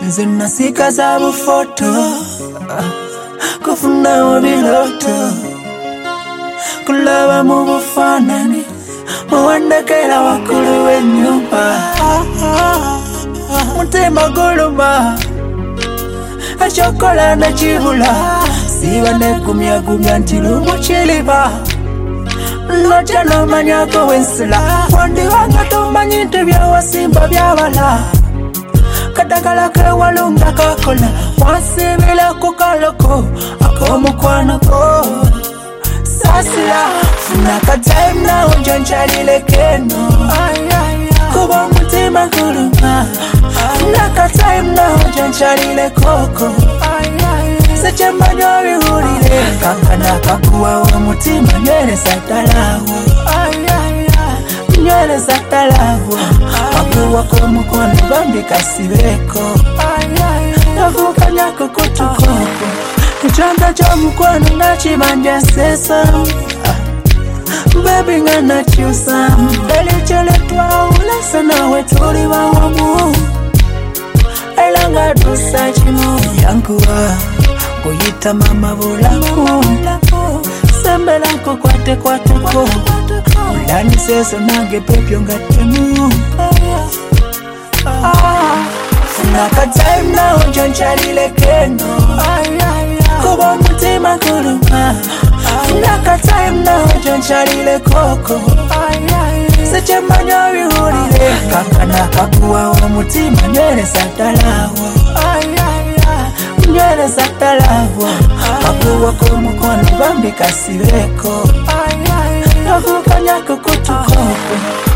Nzina sika zabu foto kufuna wabiloto kulaba mu bufanani muwandekera wakulu w'ennyumba mutima guluma eky'okola nekibula siba negumyagumya nti lumu kiriba lotya n'omanyako wensula wandiwanga tomanyi nti byawasimba byabala kadagala kewalunga kakola wansibila ku kaloko ak'omukwanako sasila funa katime nawo njonchalile keno kuba omutima guluma funa katime nawo njonchalile koko sekyemmanyi obiwulire kankana kakuwawo omutima nywereza ddalawo nywereza ddalawo waguwako omukono bambi kasibeko navukanyako kutukoko ekyanga ky'omukwano nakibanja nsesamu baby nga nakyusamu erikyele twawulase nawe tuli bawamu era nga tusa kimu yankuwa kuyita mama bulamu sembera nkukwatekwateko ulaniseso nange pepyo nga temu funa katime nawo njonchalile keno kuba omutima guluma funa katime nawo njonchalile koko sekyemmanyi obiwulire kankana kakuwawo omutima nywereza ddalawo nywereza ddalawo waguwako omukono bambi kasibeko navukanyako kutukoko